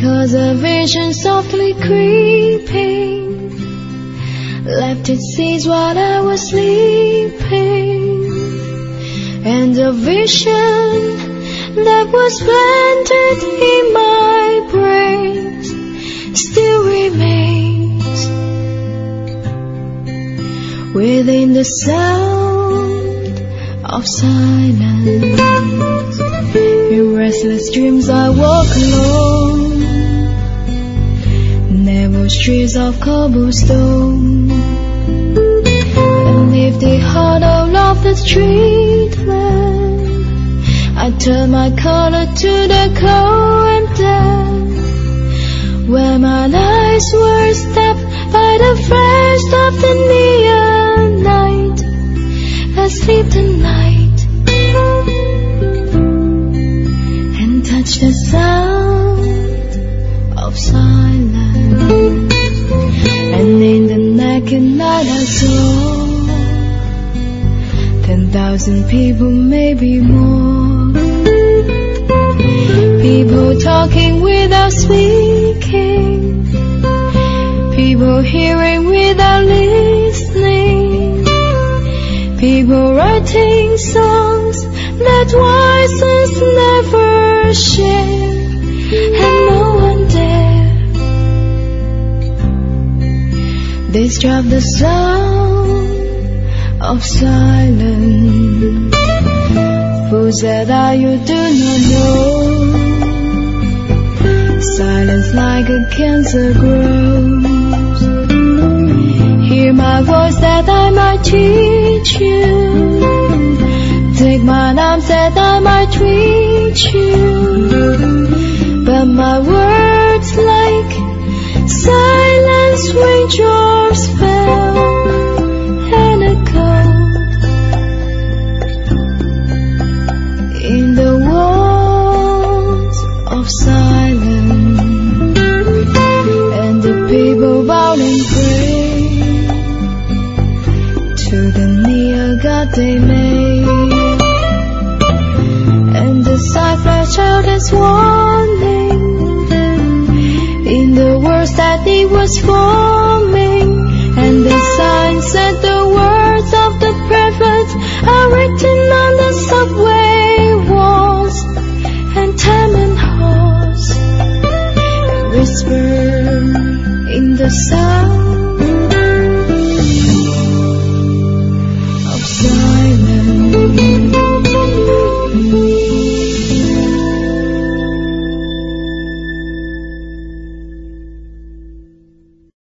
'cause a vision softly creeping left its seeds while I was sleeping, and a vision that was planted in my brain still remains within the sound of silence. In restless dreams I walk alone, narrow streets of cobblestone, and if the hollow of the street lamp, I turn my color to the cold and damp, where my eyes were stabbed by the flash of the neon night. Asleep tonight, and touch the sound of silence. And in the naked night I saw 10,000 people, maybe more, people talking without speaking, people hearing without listening, people writing songs that voices never share, and no one dare disrupt the sound of silence. Fools that are you do not know, silence like a cancer grows. Hear my voice that I might teach you, take my arms that I might reach you, but my words like silence raindrops fell and echoed in the walls of silence, and the people bowed and prayed to the near God they made, and the cipher child is warning in the words that he was forming, and the signs and the words of the prophets are written on the subway walls and tenement halls, whisper in the sound